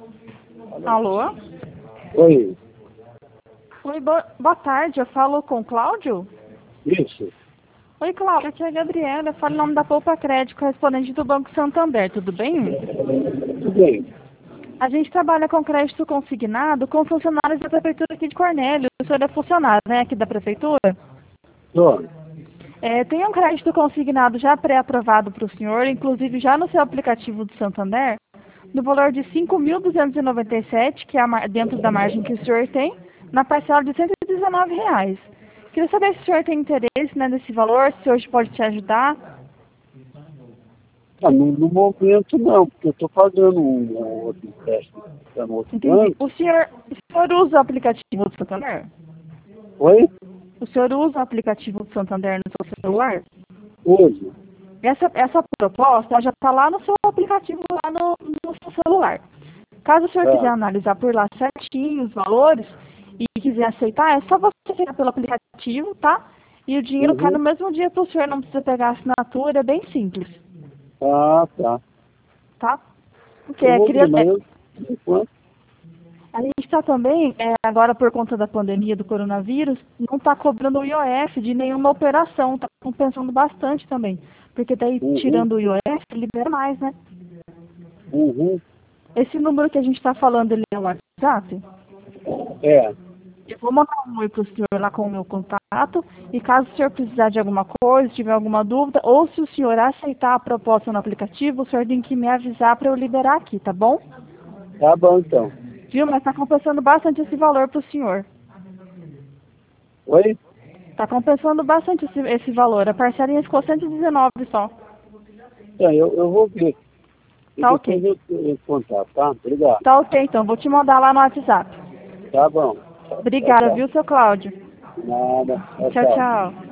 Alô? Oi, Oi, boa tarde. Eu falo com o Cláudio? isso, Oi, Cláudio. Aqui é a Gabriela. Eu falo em nome da Poupa Crédito, correspondente do Banco Santander. Tudo bem? tudo bem. A gente trabalha com crédito consignado com funcionários da Prefeitura aqui de Cornélio. O senhor é funcionário, né, aqui da Prefeitura? Tô. Tem um crédito consignado já pré-aprovado para o senhor, inclusive já no seu aplicativo do Santander, no valor de R$ 5.297, que é dentro da margem que o senhor tem, na parcela de R$ 119. Queria saber se o senhor tem interesse, né, nesse valor, se hoje pode te ajudar. No momento não, porque eu estou pagando um outro empréstimo para um outro Entendi. banco. O senhor usa o aplicativo do Santander? Oi? O senhor usa o aplicativo do Santander no seu celular? Hoje. Essa proposta ela já está lá no seu aplicativo, lá no seu celular. Caso o senhor quiser Tá. analisar por lá certinho os valores e quiser aceitar, é só você aceitar pelo aplicativo, tá? E o dinheiro cai no Uhum. mesmo dia para o senhor, não precisa pegar a assinatura, é bem simples, Ah, tá. tá? Porque Eu vou ver, mas eu, por enquanto, a gente está também, agora por conta da pandemia do coronavírus, não está cobrando o IOF de nenhuma operação, está compensando bastante também. Porque daí, uhum, tirando o IOF, libera mais, né? uhum, Esse número que a gente está falando, ele é o WhatsApp? é, Eu vou mandar um oi para o senhor lá com o meu contato, e caso o senhor precisar de alguma coisa, tiver alguma dúvida, ou se o senhor aceitar a proposta no aplicativo, o senhor tem que me avisar para eu liberar aqui, tá bom? tá bom então. Viu? Mas está compensando bastante esse valor para o senhor. Oi? Está compensando bastante esse valor. A parcelinha ficou 119 só. Então, eu vou ver. E Tá depois ok. eu contar, tá? Obrigado. Tá ok, então. Vou te mandar lá no WhatsApp. Tá bom. Tchau, Obrigada, tchau. viu, seu Cláudio? Nada. Tchau, Tchau, tchau. tchau.